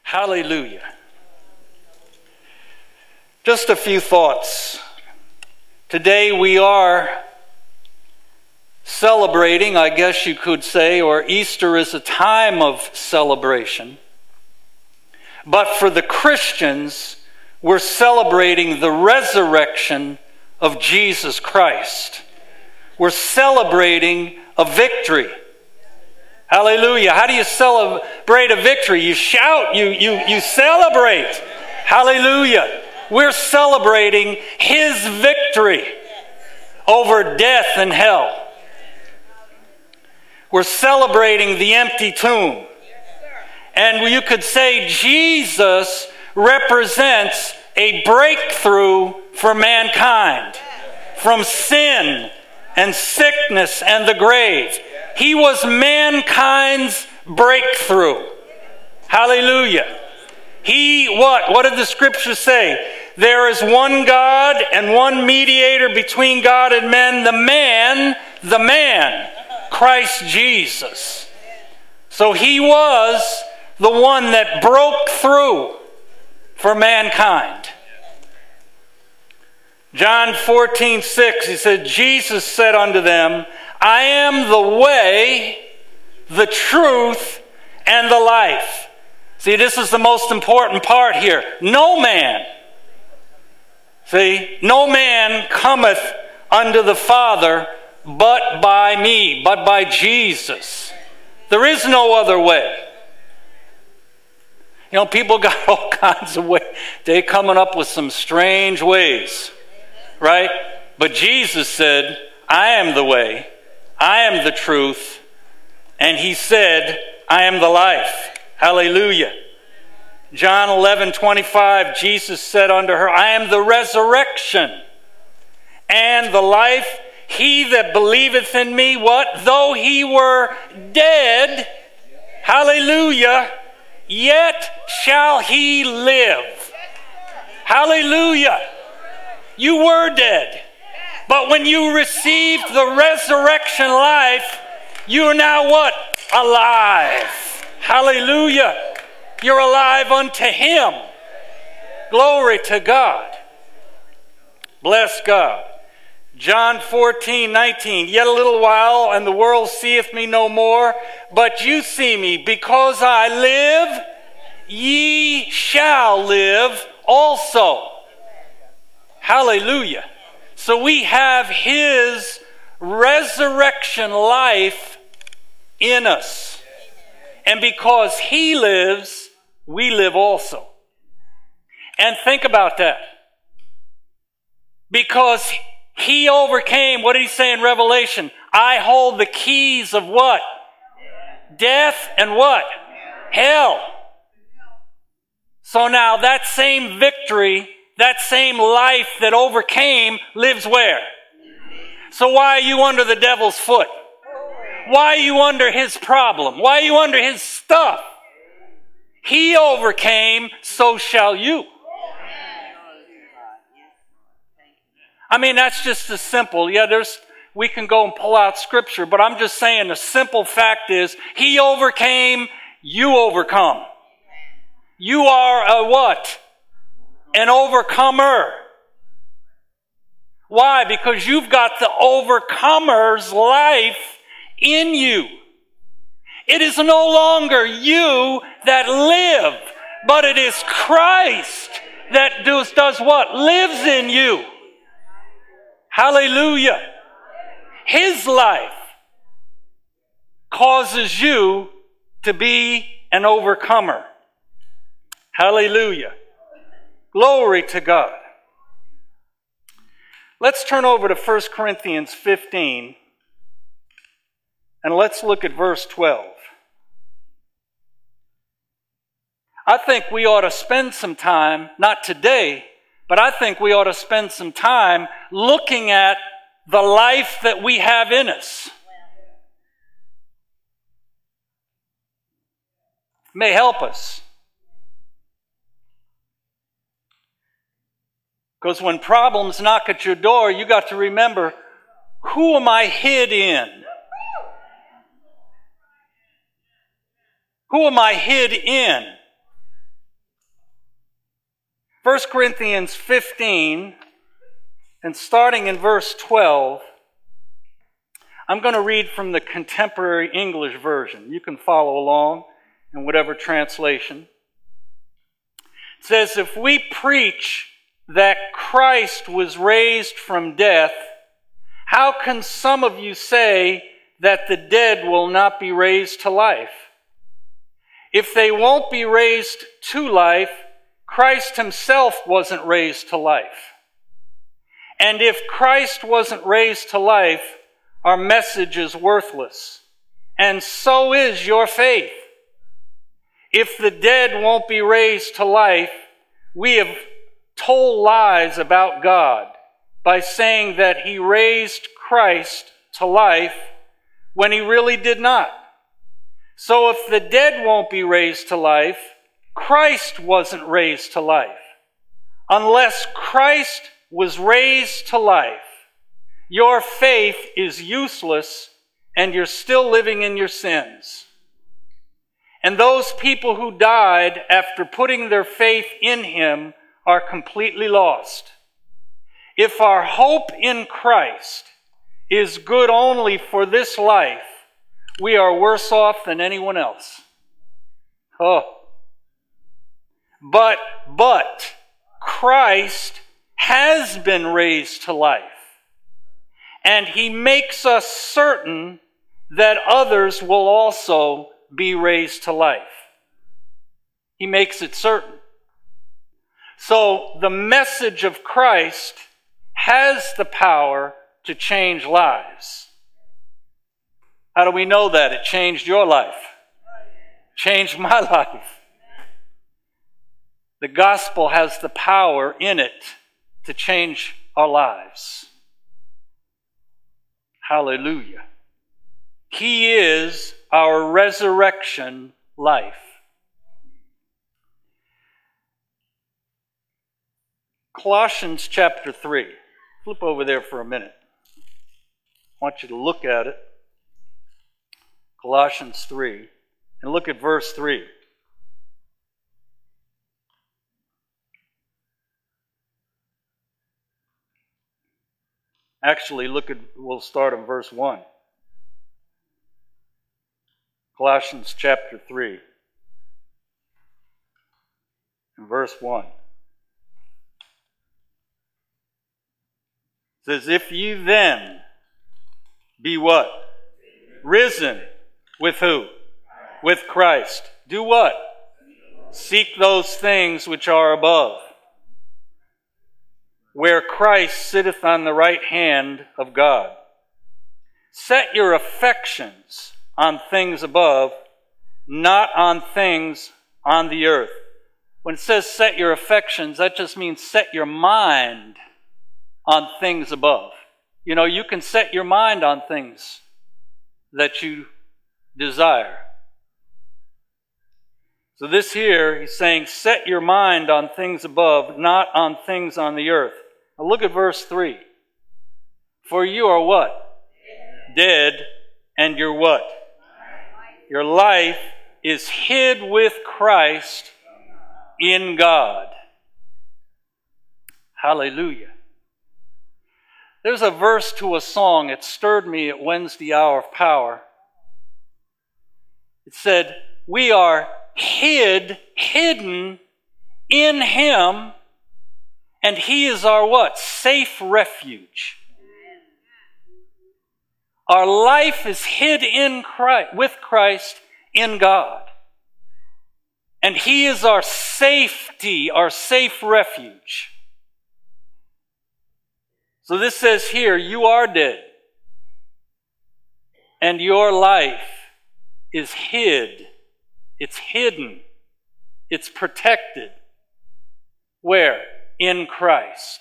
Hallelujah. Just a few thoughts. Today we are celebrating, I guess you could say, or Easter is a time of celebration. But for the Christians, we're celebrating the resurrection of Jesus Christ. We're celebrating a victory. Hallelujah. How do you celebrate a victory? You shout, you celebrate. Hallelujah. We're celebrating His victory over death and hell. We're celebrating the empty tomb. And you could say Jesus represents a breakthrough for mankind from sin and sickness and the grave. He was mankind's breakthrough. Hallelujah. What did the scriptures say? There is one God and one mediator between God and men, the man, Christ Jesus. So He was the one that broke through for mankind. John 14:6, He said, Jesus said unto them, I am the way, the truth, and the life. See, this is the most important part here. No man cometh unto the Father but by me, but by Jesus. There is no other way. You know, people got all kinds of ways. They're coming up with some strange ways, right? But Jesus said, I am the way, I am the truth, and He said, I am the life. Hallelujah. John 11:25, Jesus said unto her, I am the resurrection and the life. He that believeth in me, what? Though he were dead, hallelujah, yet shall he live. Hallelujah. You were dead. But when you received the resurrection life, you are now what? Alive. Hallelujah. You're alive unto Him. Glory to God. Bless God. John 14:19. Yet a little while, and the world seeth me no more, but you see me. Because I live, ye shall live also. Hallelujah. So we have His resurrection life in us. And because He lives, we live also. And think about that. Because He overcame, what did He say in Revelation? I hold the keys of what? Death and what? Hell. So now that same victory, that same life that overcame lives where? So why are you under the devil's foot? Why are you under his problem? Why are you under his stuff? He overcame, so shall you. I mean, that's just as simple. Yeah, we can go and pull out scripture, but I'm just saying the simple fact is, He overcame, you overcome. You are a what? An overcomer. Why? Because you've got the overcomer's life in you. It is no longer you that live, but it is Christ that does what? Lives in you. Hallelujah. His life causes you to be an overcomer. Hallelujah. Glory to God. Let's turn over to 1 Corinthians 15 and let's look at verse 12. I think we ought to spend some time, not today, but I think we ought to spend some time looking at the life that we have in us. It may help us. Because when problems knock at your door, you got to remember, who am I hid in? Who am I hid in? 1 Corinthians 15, and starting in verse 12, I'm going to read from the Contemporary English Version. You can follow along in whatever translation. It says, if we preach that Christ was raised from death, how can some of you say that the dead will not be raised to life? If they won't be raised to life, Christ himself wasn't raised to life. And if Christ wasn't raised to life, our message is worthless, and so is your faith. If the dead won't be raised to life, we have told lies about God by saying that he raised Christ to life when he really did not. So if the dead won't be raised to life, Christ wasn't raised to life. Unless Christ was raised to life, your faith is useless and you're still living in your sins. And those people who died after putting their faith in him are completely lost. If our hope in Christ is good only for this life, we are worse off than anyone else. But Christ has been raised to life, and he makes us certain that others will also be raised to life. He makes it certain. So the message of Christ has the power to change lives. How do we know that? It changed your life. Changed my life. The gospel has the power in it to change our lives. Hallelujah. He is our resurrection life. Colossians chapter 3. Flip over there for a minute. I want you to look at it. Colossians 3. And look at verse 3. Actually, we'll start in verse 1. Colossians chapter 3. And verse 1. It says, if you then be what? Risen. With who? With Christ. Do what? Seek those things which are above, where Christ sitteth on the right hand of God. Set your affections on things above, not on things on the earth. When it says set your affections, that just means set your mind on things above. You know, you can set your mind on things that you desire. So this here, he's saying, set your mind on things above, not on things on the earth. Now look at verse 3. For you are what? Dead, and your what? Your life is hid with Christ in God. Hallelujah. There's a verse to a song. It stirred me at Wednesday Hour of Power. It said, we are hidden in him, and he is our what? Safe refuge. Our life is hid in Christ, with Christ in God. And he is our safety, our safe refuge. So this says here, you are dead, and your life is hid. It's hidden. It's protected. Where? In Christ.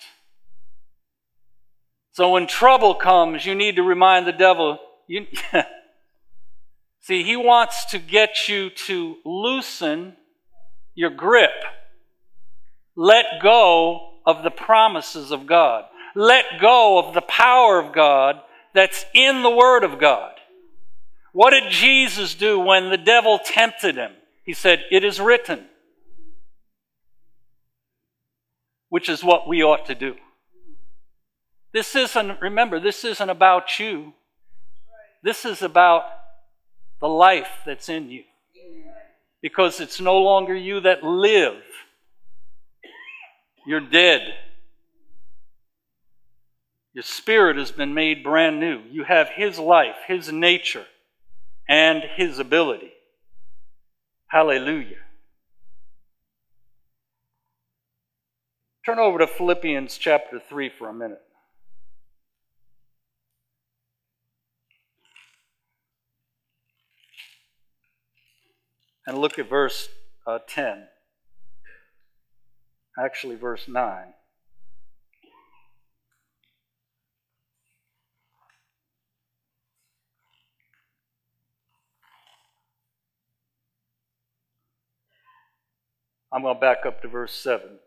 So when trouble comes, you need to remind the devil, see, he wants to get you to loosen your grip. Let go of the promises of God. Let go of the power of God that's in the Word of God. What did Jesus do when the devil tempted him? He said, it is written. which is what we ought to do. Remember, this isn't about you. This is about the life that's in you. Because it's no longer you that live. You're dead. Your spirit has been made brand new. You have His life, His nature, and His ability. Hallelujah. Turn over to Philippians chapter 3 for a minute. And look at verse 10. Actually, verse 9. I'm going to back up to verse 7. It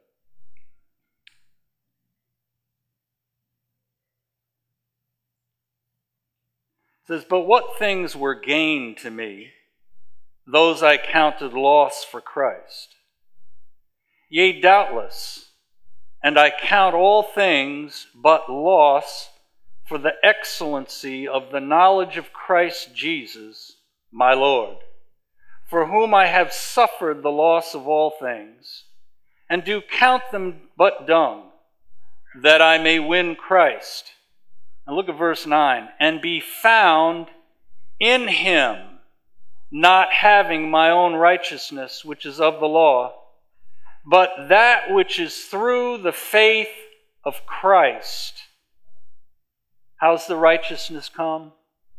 says, "But what things were gain to me, those I counted loss for Christ. Yea, doubtless, and I count all things but loss for the excellency of the knowledge of Christ Jesus, my Lord, for whom I have suffered the loss of all things, and do count them but dung, that I may win Christ." And look at verse 9. "And be found in Him, not having my own righteousness, which is of the law, but that which is through the faith of Christ." How's the righteousness come?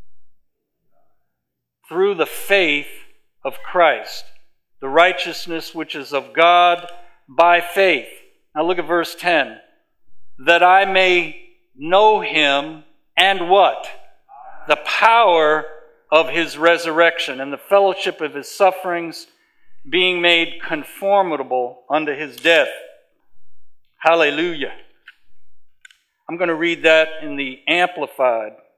Through the faith of Christ. The righteousness which is of God by faith. Now look at verse 10. "That I may know Him and" what? "The power of His resurrection, and the fellowship of His sufferings, being made conformable unto His death." Hallelujah. I'm going to read that in the Amplified. It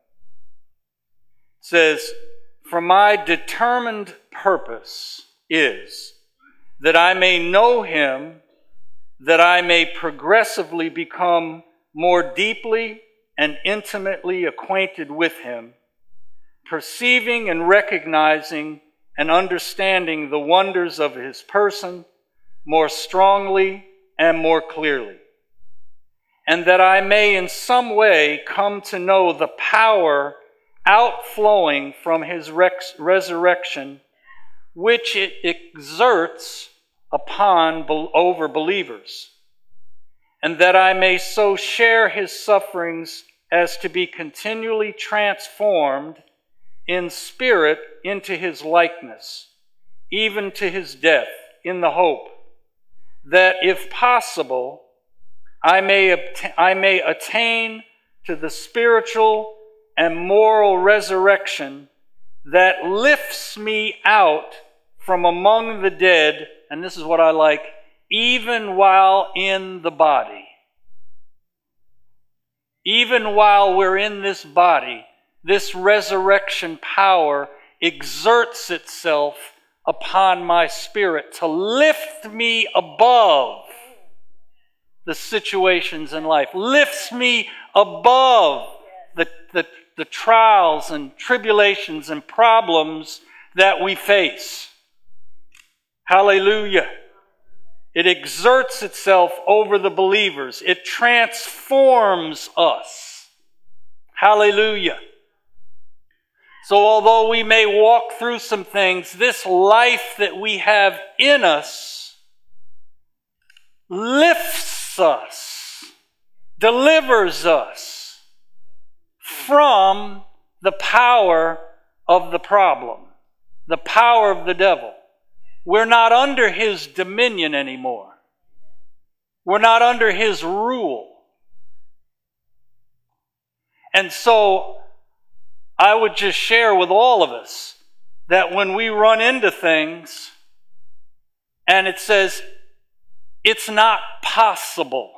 says, "For my determined purpose is that I may know Him, that I may progressively become more deeply and intimately acquainted with Him, perceiving and recognizing and understanding the wonders of His person more strongly and more clearly, and that I may in some way come to know the power outflowing from His resurrection, which it exerts over believers, and that I may so share His sufferings as to be continually transformed in spirit into His likeness, even to His death, in the hope that, if possible, I may attain to the spiritual and moral resurrection that lifts me out from among the dead," and this is what I like, "even while in the body." Even while we're in this body, this resurrection power exerts itself upon my spirit to lift me above the situations in life, lifts me above the trials and tribulations and problems that we face. Hallelujah. It exerts itself over the believers. It transforms us. Hallelujah. So although we may walk through some things, this life that we have in us lifts us, delivers us from the power of the problem, the power of the devil. We're not under his dominion anymore. We're not under his rule. And so I would just share with all of us that when we run into things and it says it's not possible,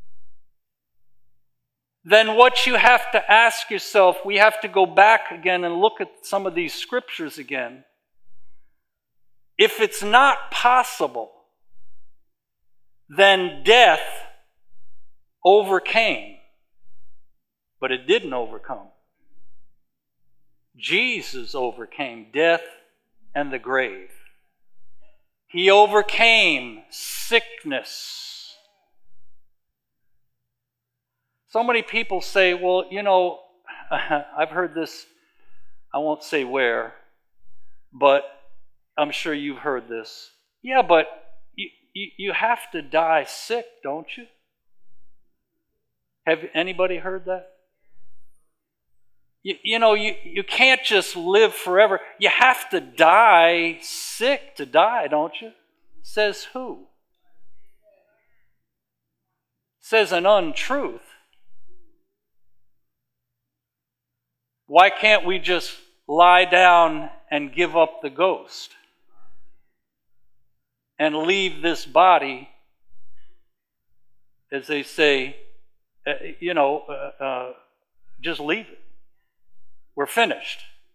then what you have to ask yourself, we have to go back again and look at some of these scriptures again. If it's not possible, then death overcame, but it didn't overcome. Jesus overcame death and the grave. He overcame sickness. So many people say, well, I've heard this, I won't say where, but I'm sure you've heard this. Yeah, but you have to die sick, don't you? Have anybody heard that? You can't just live forever. You have to die sick to die, don't you? Says who? Says an untruth. Why can't we just lie down and give up the ghost and leave this body, as they say, just leave it? We're finished.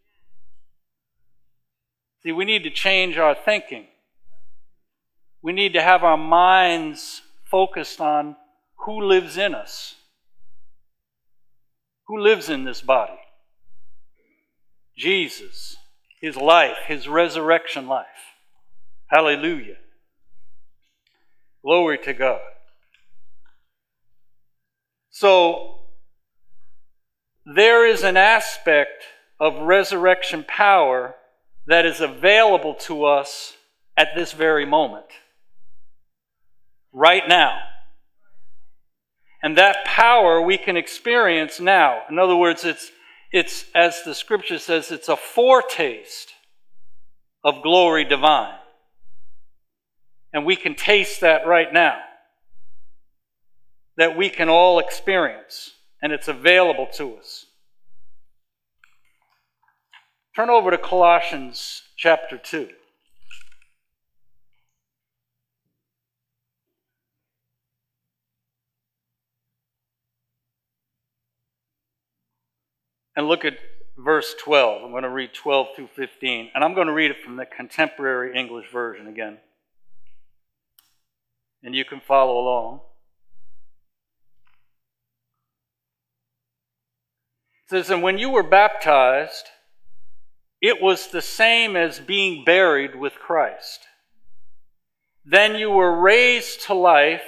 See, we need to change our thinking. We need to have our minds focused on who lives in us. Who lives in this body? Jesus, His life, His resurrection life. Hallelujah. Glory to God. So, there is an aspect of resurrection power that is available to us at this very moment. Right now. And that power we can experience now. In other words, it's as the scripture says, it's a foretaste of glory divine. And we can taste that right now. That we can all experience. And it's available to us. Turn over to Colossians chapter 2. And look at verse 12. I'm going to read 12 through 15. And I'm going to read it from the Contemporary English Version again. And you can follow along. It says, and when you were baptized, it was the same as being buried with Christ. Then you were raised to life.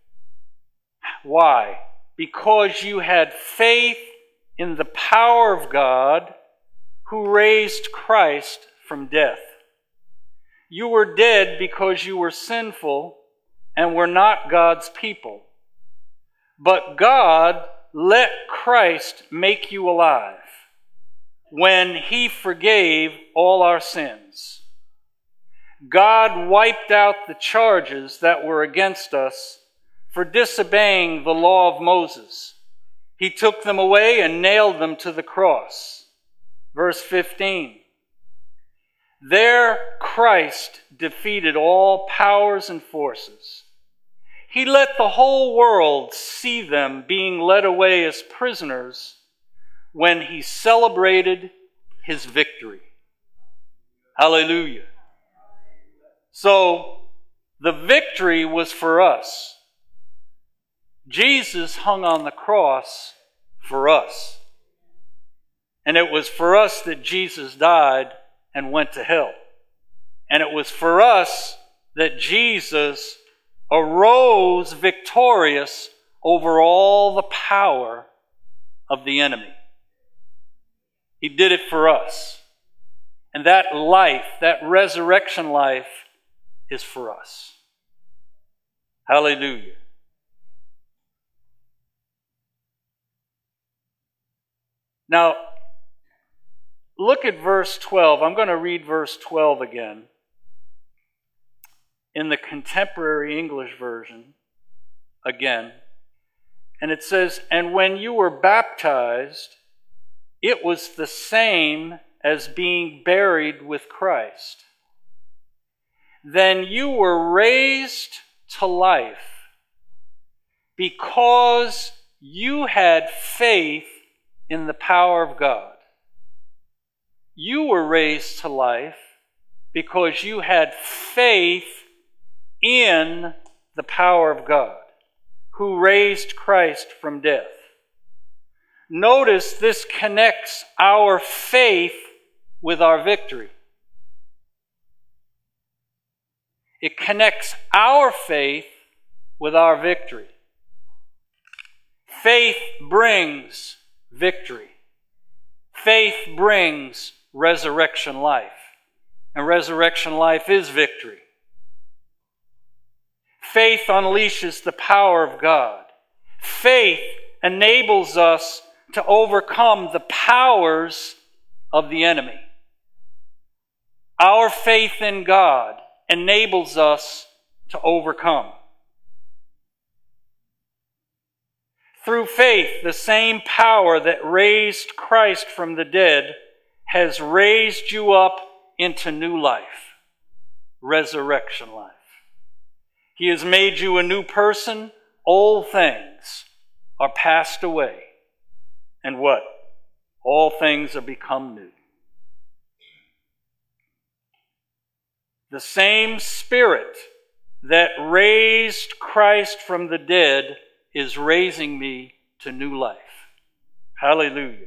Why? Because you had faith in the power of God who raised Christ from death. You were dead because you were sinful and were not God's people. But God let Christ make you alive when He forgave all our sins. God wiped out the charges that were against us for disobeying the law of Moses. He took them away and nailed them to the cross. Verse 15. There Christ defeated all powers and forces. He let the whole world see them being led away as prisoners when He celebrated His victory. Hallelujah. So, the victory was for us. Jesus hung on the cross for us. And it was for us that Jesus died and went to hell. And it was for us that Jesus arose victorious over all the power of the enemy. He did it for us. And that life, that resurrection life, is for us. Hallelujah. Now, look at verse 12. I'm going to read verse 12 again. In the Contemporary English Version, again. And it says, and when you were baptized, it was the same as being buried with Christ. Then you were raised to life because you had faith in the power of God. You were raised to life because you had faith in the power of God, who raised Christ from death. Notice this connects our faith with our victory. It connects our faith with our victory. Faith brings victory. Faith brings resurrection life. And resurrection life is victory. Faith unleashes the power of God. Faith enables us to overcome the powers of the enemy. Our faith in God enables us to overcome. Through faith, the same power that raised Christ from the dead has raised you up into new life, resurrection life. He has made you a new person. Old things are passed away. And what? All things are become new. The same Spirit that raised Christ from the dead is raising me to new life. Hallelujah.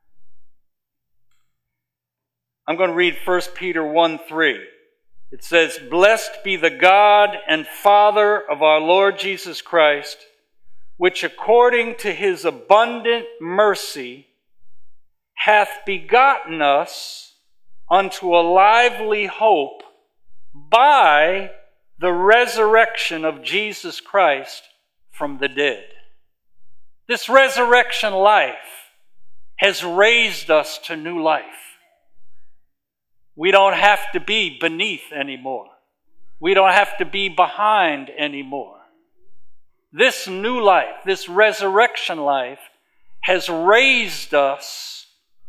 I'm going to read 1 Peter 1:3. It says, "Blessed be the God and Father of our Lord Jesus Christ, which according to his abundant mercy hath begotten us unto a lively hope by the resurrection of Jesus Christ from the dead." This resurrection life has raised us to new life. We don't have to be beneath anymore. We don't have to be behind anymore. This new life, this resurrection life, has raised us,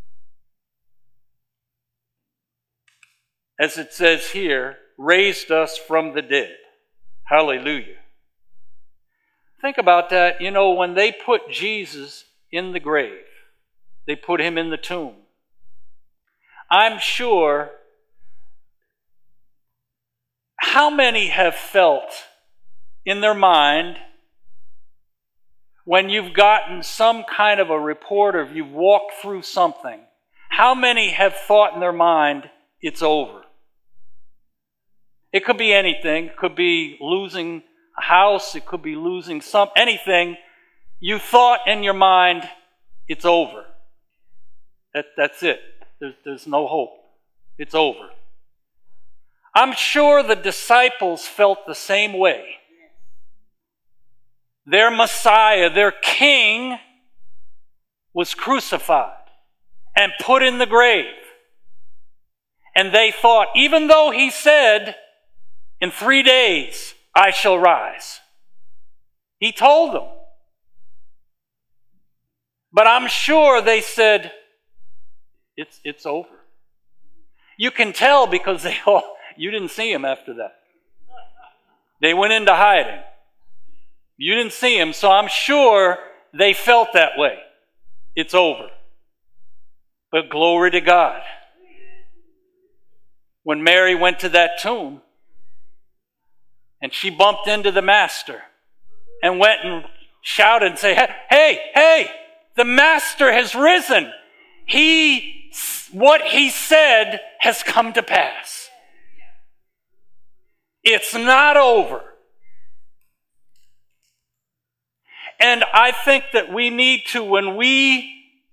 as it says here, raised us from the dead. Hallelujah. Think about that. You know, when they put Jesus in the grave, they put him in the tomb. I'm sure, how many have felt in their mind when you've gotten some kind of a report or you've walked through something, how many have thought in their mind, it's over? It could be anything. It could be losing a house. It could be losing anything. You thought in your mind, it's over. That's it. There's no hope. It's over. I'm sure the disciples felt the same way. Their Messiah, their King, was crucified and put in the grave. And they thought, even though he said, in 3 days I shall rise. He told them. But I'm sure they said, it's over. You can tell because you didn't see him after that. They went into hiding. You didn't see him, so I'm sure they felt that way. It's over. But glory to God. When Mary went to that tomb, and she bumped into the Master, and went and shouted and said, hey, the Master has risen. What he said has come to pass. It's not over. And I think that we need to, when we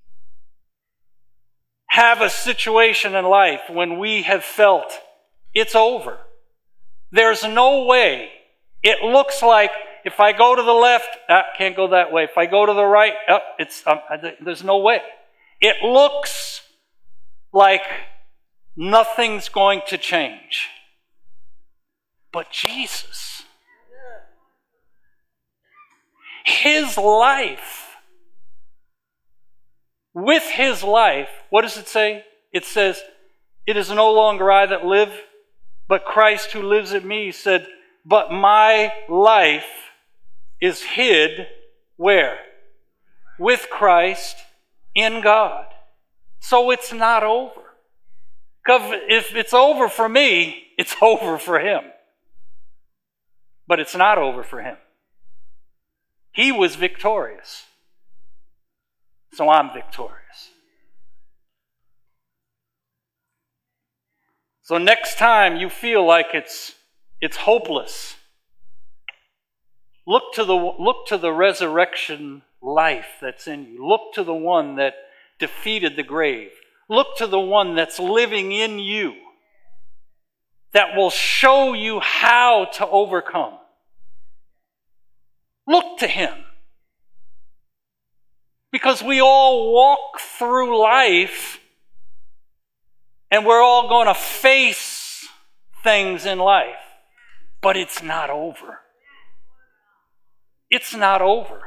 have a situation in life, when we have felt it's over, there's no way. It looks like if I go to the left, can't go that way. If I go to the right, there's no way. It looks like nothing's going to change. But Jesus, his life, with his life, what does it say? It says, it is no longer I that live, but Christ who lives in me. He said, but my life is hid, where? With Christ in God. So it's not over. Because if it's over for me, it's over for him. But it's not over for him. He was victorious. So I'm victorious. So next time you feel like it's hopeless, look to the resurrection life that's in you. Look to the one that defeated the grave. Look to the one that's living in you, that will show you how to overcome. Look to him. Because we all walk through life and we're all going to face things in life, but it's not over. It's not over.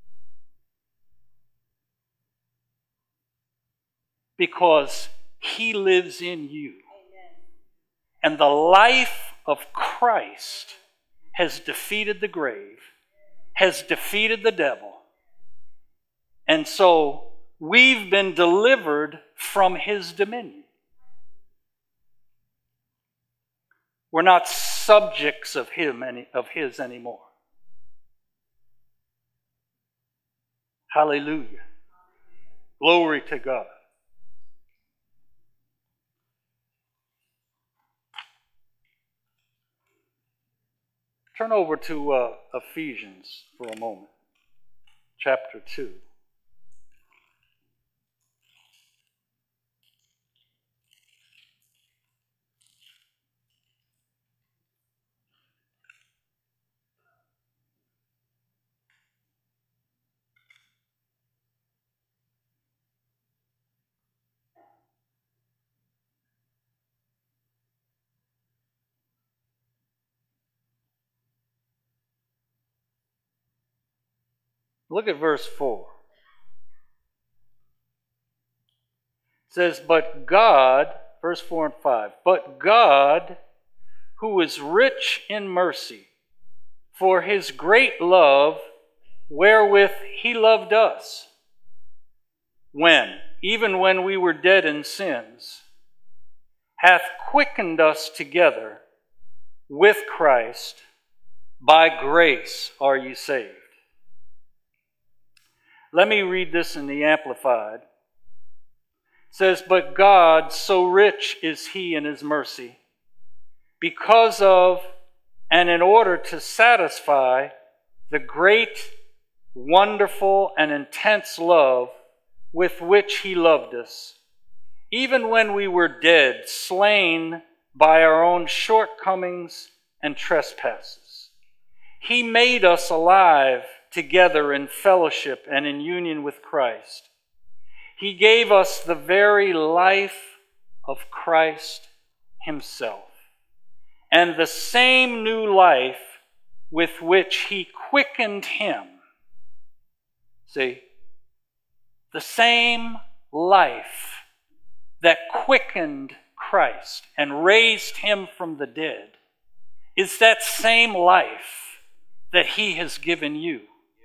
Because he lives in you. And the life of Christ has defeated the grave, has defeated the devil. And so we've been delivered from his dominion. We're not subjects of his anymore. Hallelujah. Glory to God. Turn over to Ephesians for a moment, chapter 2. Look at verse 4. It says, but God, verse 4 and 5, but God, who is rich in mercy, for his great love wherewith he loved us, even when we were dead in sins, hath quickened us together with Christ. By grace are ye saved. Let me read this in the Amplified. It says, but God, so rich is he in his mercy, because of and in order to satisfy the great, wonderful, and intense love with which he loved us, even when we were dead, slain by our own shortcomings and trespasses. He made us alive together in fellowship and in union with Christ. He gave us the very life of Christ himself, and the same new life with which he quickened him. See, the same life that quickened Christ and raised him from the dead is that same life that he has given you.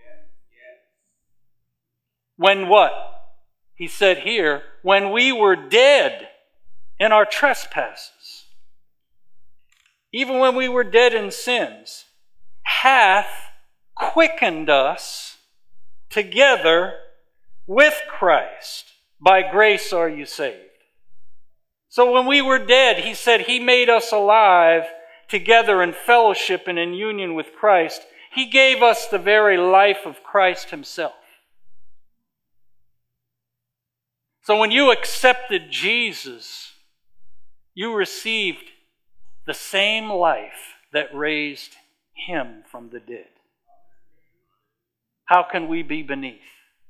When what? He said here, when we were dead in our trespasses, even when we were dead in sins, hath quickened us together with Christ. By grace are you saved. So when we were dead, he said he made us alive together in fellowship and in union with Christ. He gave us the very life of Christ himself. So when you accepted Jesus, you received the same life that raised him from the dead. How can we be beneath?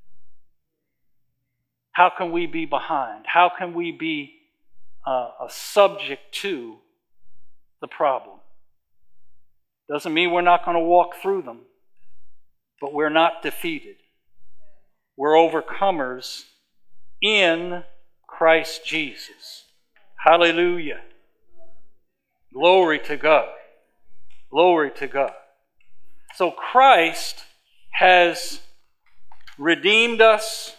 How can we be behind? How can we be a subject to the problem? Doesn't mean we're not going to walk through them, but we're not defeated. We're overcomers in Christ Jesus. Hallelujah. Glory to God. Glory to God. So Christ has redeemed us.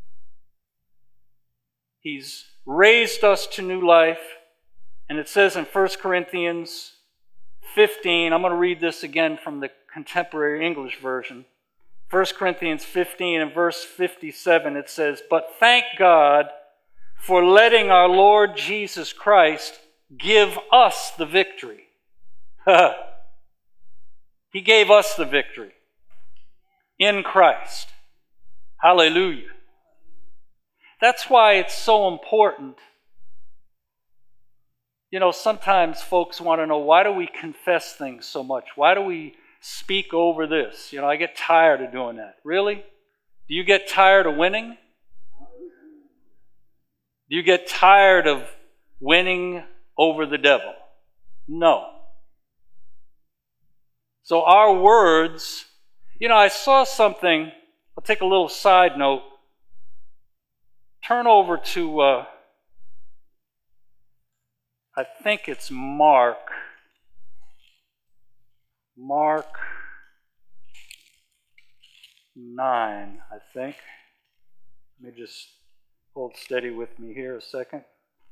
He's raised us to new life. And it says in 1 Corinthians 15, I'm going to read this again from the Contemporary English Version. 1 Corinthians 15 and verse 57, it says, "But thank God for letting our Lord Jesus Christ give us the victory." He gave us the victory in Christ. Hallelujah. That's why it's so important. You know, sometimes folks want to know, why do we confess things so much? Why do we speak over this? You know, I get tired of doing that. Really? Do you get tired of winning? Do you get tired of winning over the devil? No. So our words, you know, I saw something, I'll take a little side note. Turn over to, I think it's Mark 9, I think. Let me just hold steady with me here a second.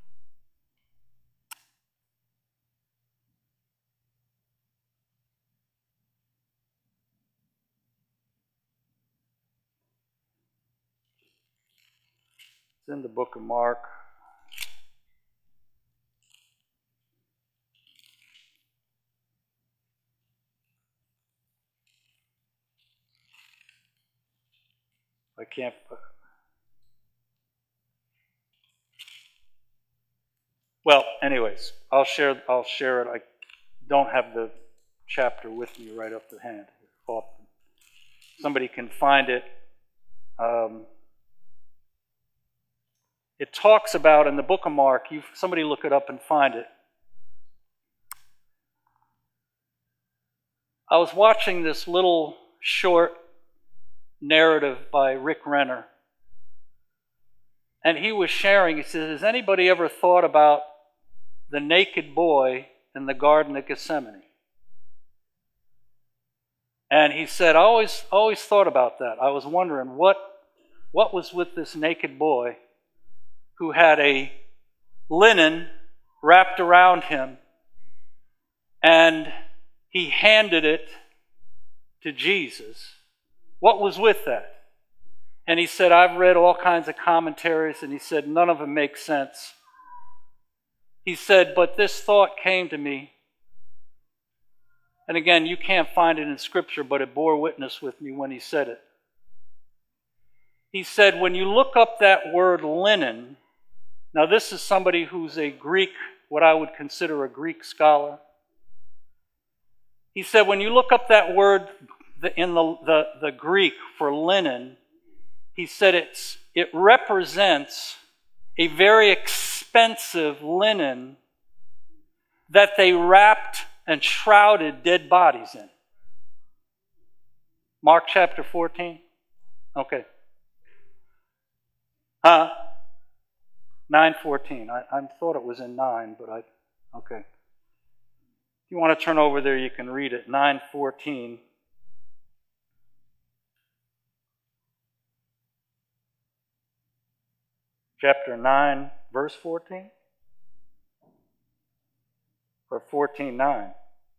It's in the book of Mark. I can't. Well, anyways, I'll share it. I don't have the chapter with me right off the hand. Somebody can find it. It talks about in the book of Mark. Somebody look it up and find it. I was watching this little short narrative by Rick Renner. And he was sharing, he says, has anybody ever thought about the naked boy in the Garden of Gethsemane? And he said, I always thought about that. I was wondering what was with this naked boy who had a linen wrapped around him, and he handed it to Jesus. What was with that? And he said, I've read all kinds of commentaries, and he said, none of them make sense. He said, but this thought came to me. And again, you can't find it in Scripture, but it bore witness with me when he said it. He said, when you look up that word linen, now this is somebody who's a Greek, what I would consider a Greek scholar. He said, when you look up that word in the Greek for linen, he said it represents a very expensive linen that they wrapped and shrouded dead bodies in. Mark chapter 14? Okay. 9:14. I thought it was in 9, but okay. If you want to turn over there, you can read it. 9:14. Chapter 9, verse 14? Or 14:9?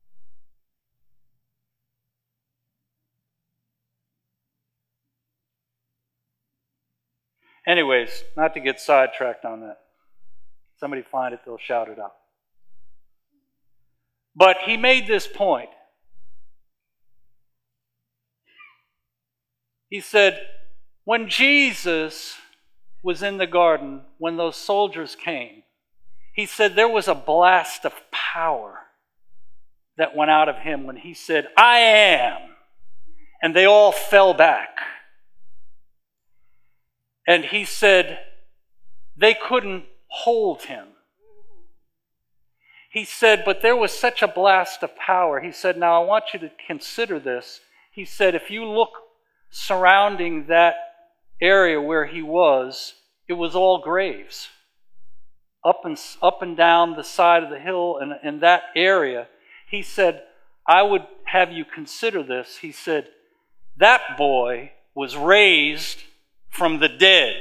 Anyways, not to get sidetracked on that. Somebody find it, they'll shout it out. But he made this point. He said, when Jesus was in the garden, when those soldiers came, he said there was a blast of power that went out of him when he said, I am. And they all fell back. And he said they couldn't hold him. He said, but there was such a blast of power. He said, now I want you to consider this. He said, if you look surrounding that area where he was, it was all graves. Up and down the side of the hill and in that area. He said, I would have you consider this. He said, that boy was raised from the dead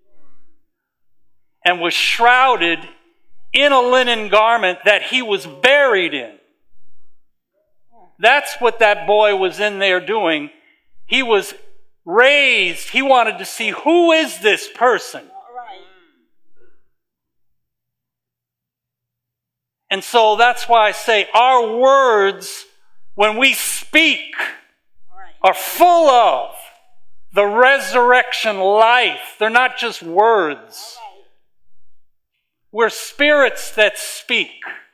and was shrouded in a linen garment that he was buried in. That's what that boy was in there doing. He was raised. He wanted to see, who is this person? And so that's why I say our words, when we speak, are full of the resurrection life. They're not just words. We're spirits that speak.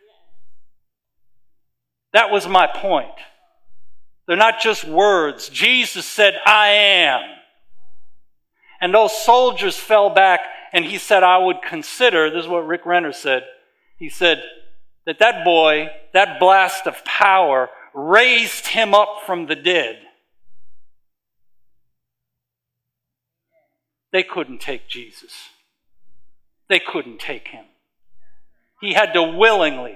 That was my point. They're not just words. Jesus said, I am. And those soldiers fell back, and he said, I would consider, this is what Rick Renner said, he said that boy, that blast of power, raised him up from the dead. They couldn't take Jesus. They couldn't take him. He had to willingly,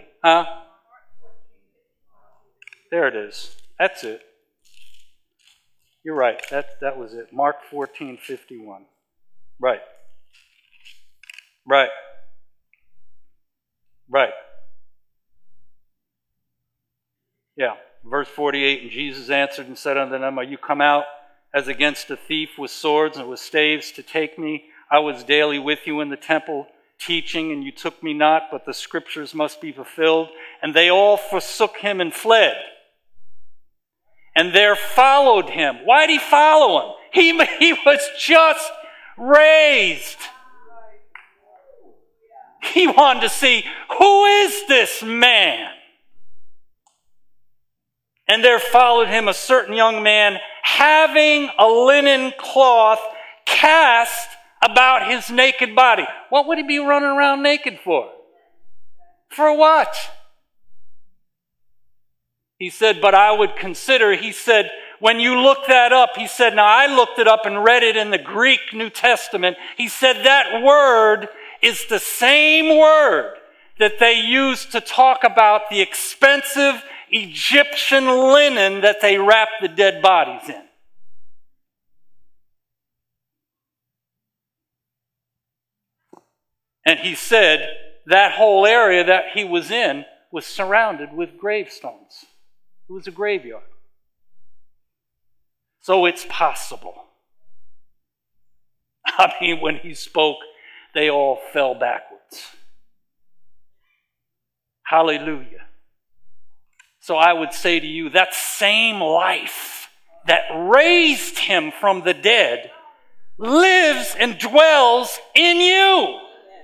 There it is. That's it. You're right. That was it. Mark 14:51. Right. Right. Right. Yeah. Verse 48, and Jesus answered and said unto them, are you come out as against a thief with swords and with staves to take me? I was daily with you in the temple teaching, and you took me not, but the scriptures must be fulfilled. And they all forsook him and fled. And there followed him. Why did he follow him? He was just raised. He wanted to see, who is this man? And there followed him a certain young man, having a linen cloth cast about his naked body. What would he be running around naked for? For what? He said, but I would consider, he said, when you look that up, he said, now I looked it up and read it in the Greek New Testament. He said that word is the same word that they used to talk about the expensive Egyptian linen that they wrapped the dead bodies in. And he said that whole area that he was in was surrounded with gravestones. It was a graveyard. So it's possible. I mean, when he spoke, they all fell backwards. Hallelujah. So I would say to you, that same life that raised him from the dead lives and dwells in you.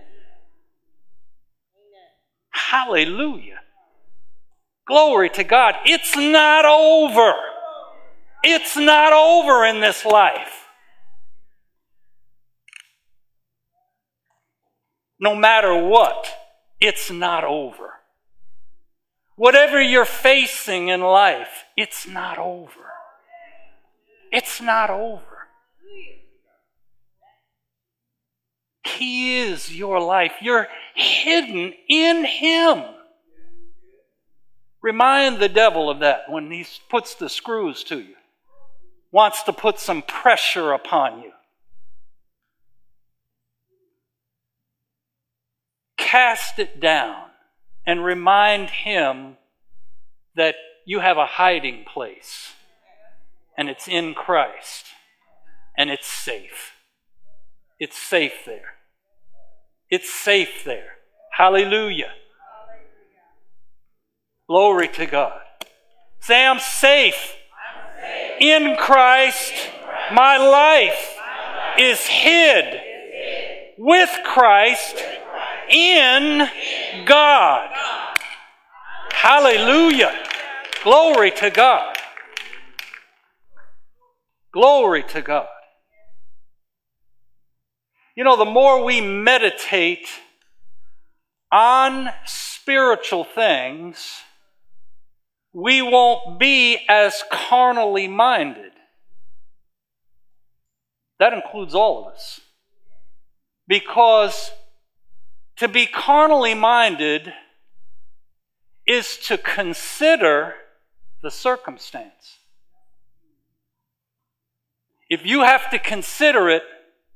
Hallelujah. Glory to God. It's not over. It's not over in this life. No matter what, it's not over. Whatever you're facing in life, it's not over. It's not over. He is your life. You're hidden in him. Remind the devil of that when he puts the screws to you. Wants to put some pressure upon you. Cast it down and remind him that you have a hiding place. And it's in Christ. And it's safe. It's safe there. It's safe there. Hallelujah. Glory to God. Say, I'm safe. In Christ. My life is hid with Christ in God. Hallelujah. Glory to God. Glory to God. You know, the more we meditate on spiritual things, we won't be as carnally minded. That includes all of us. Because to be carnally minded is to consider the circumstance. If you have to consider it,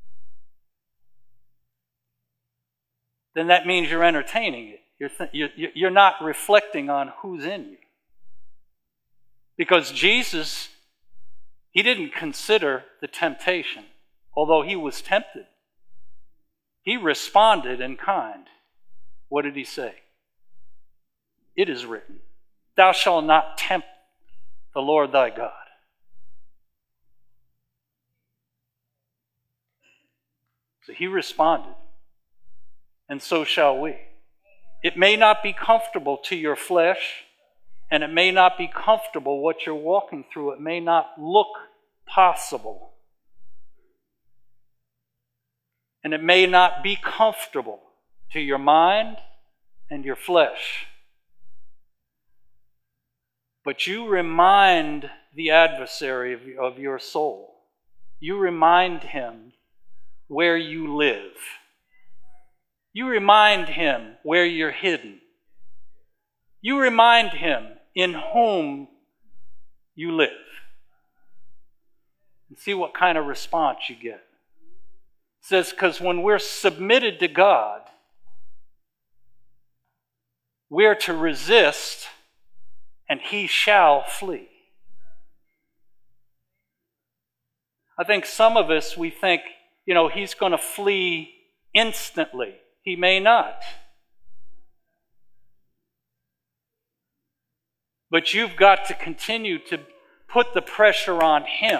then that means you're entertaining it. You're not reflecting on who's in you. Because Jesus, He didn't consider the temptation, although he was tempted. He responded in kind. What did he say? It is written, thou shalt not tempt the Lord thy God. So he responded, and so shall we. It may not be comfortable to your flesh, and it may not be comfortable what you're walking through. It may not look possible. And it may not be comfortable to your mind and your flesh. But you remind the adversary of your soul. You remind him where you live. You remind him where you're hidden. You remind him in whom you live. And see what kind of response you get. It says, because when we're submitted to God, we're to resist, and he shall flee. I think some of us, we think, he's going to flee instantly. He may not. But you've got to continue to put the pressure on him.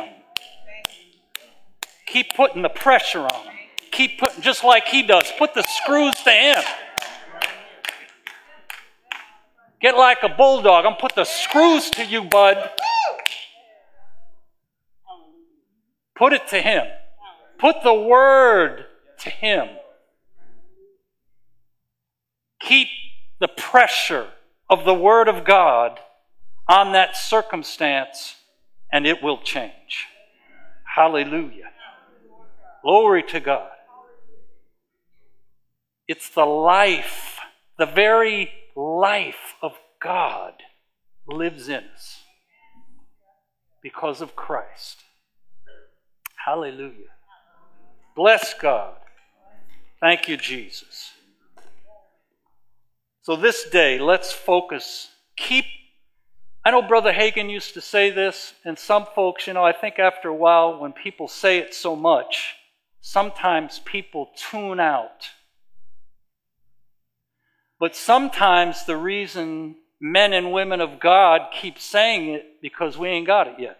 Keep putting the pressure on him. Keep putting, just like he does, put the screws to him. Get like a bulldog and put the screws to you, bud. Put it to him. Put the word to him. Keep the pressure of the word of God on that circumstance, and it will change. Hallelujah. Glory to God. It's the life, the very life of God lives in us because of Christ. Hallelujah. Bless God. Thank you, Jesus. So this day, let's focus. I know Brother Hagin used to say this, and some folks, I think after a while, when people say it so much, sometimes people tune out. But sometimes the reason men and women of God keep saying it because we ain't got it yet.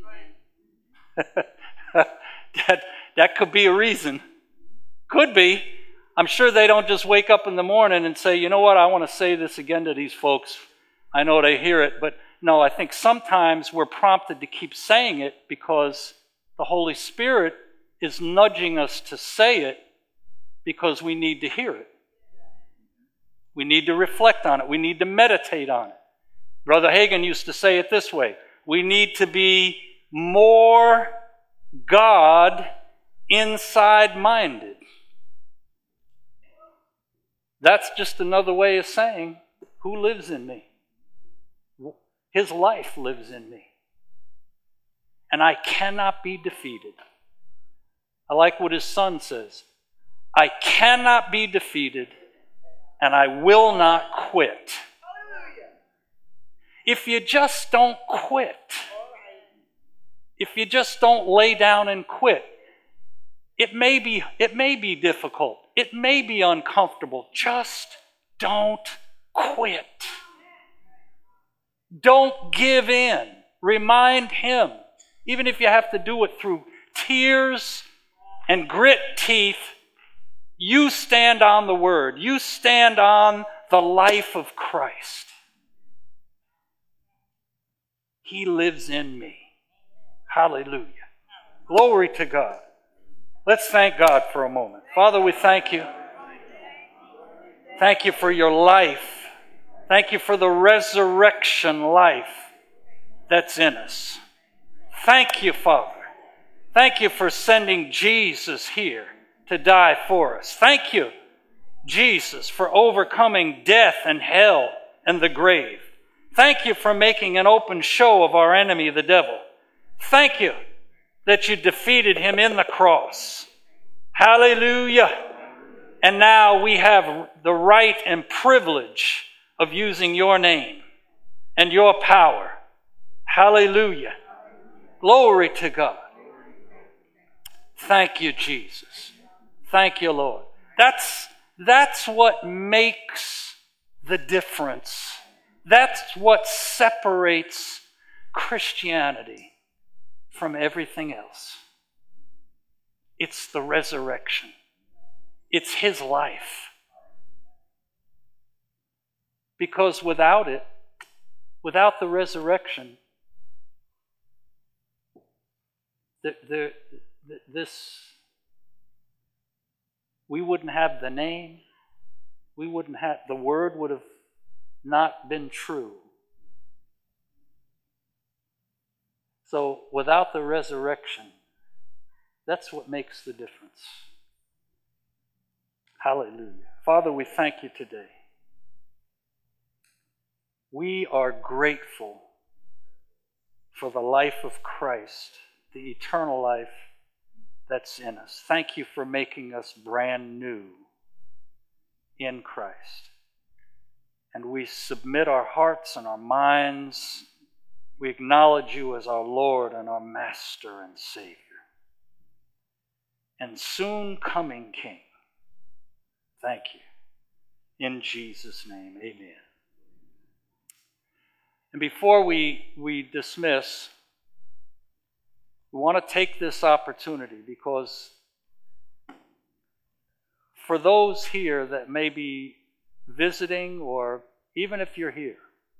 That could be a reason. Could be. I'm sure they don't just wake up in the morning and say, you know what, I want to say this again to these folks. I know they hear it, but no, I think sometimes we're prompted to keep saying it because the Holy Spirit is nudging us to say it because we need to hear it. We need to reflect on it. We need to meditate on it. Brother Hagin used to say it this way: we need to be more God inside-minded. That's just another way of saying, who lives in me? His life lives in me. And I cannot be defeated. I like what his son says. I cannot be defeated, and I will not quit. If you just don't quit, if you just don't lay down and quit, it may be difficult. It may be uncomfortable. Just don't quit. Don't give in. Remind him. Even if you have to do it through tears and grit teeth, you stand on the word. You stand on the life of Christ. He lives in me. Hallelujah. Glory to God. Let's thank God for a moment. Father, we thank you. Thank you for your life. Thank you for the resurrection life that's in us. Thank you, Father. Thank you for sending Jesus here to die for us. Thank you, Jesus, for overcoming death and hell and the grave. Thank you for making an open show of our enemy, the devil. Thank you that you defeated him in the cross. Hallelujah. And now we have the right and privilege of using your name and your power. Hallelujah. Glory to God. Thank you, Jesus. Thank you, Lord. That's what makes the difference. That's what separates Christianity from everything else. It's the resurrection. It's His life. Because without it, without the resurrection, we wouldn't have the name. We wouldn't have, the word would have not been true. So without the resurrection, that's what makes the difference. Hallelujah. Father, we thank you today. We are grateful for the life of Christ, the eternal life that's in us. Thank you for making us brand new in Christ. And we submit our hearts and our minds. We acknowledge you as our Lord and our Master and Savior. And soon coming King. Thank you. In Jesus' name, amen. And before we dismiss, we want to take this opportunity because for those here that may be visiting, or even if you're here,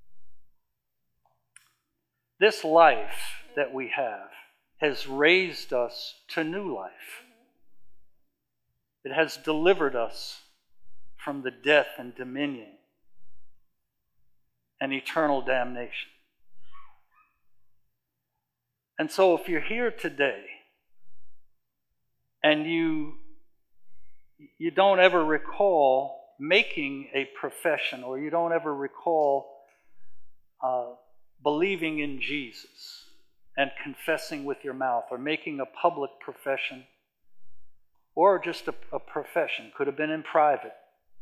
this life that we have has raised us to new life. It has delivered us from the death and dominion and eternal damnation. And so if you're here today and you don't ever recall making a profession, or you don't ever recall believing in Jesus and confessing with your mouth, or making a public profession, or just a profession, could have been in private,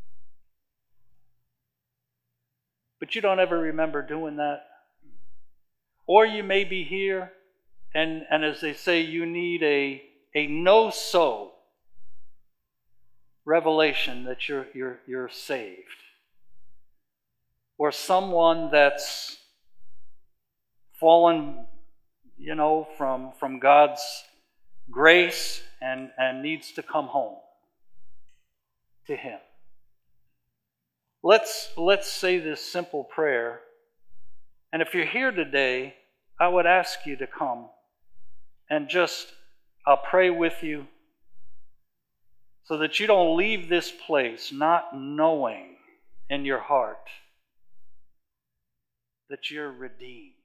but you don't ever remember doing that. Or you may be here and as they say, you need a no-so revelation that you're saved. Or someone that's fallen, from God's grace and needs to come home to Him. Let's say this simple prayer. And if you're here today, I would ask you to come and I'll pray with you so that you don't leave this place not knowing in your heart that you're redeemed.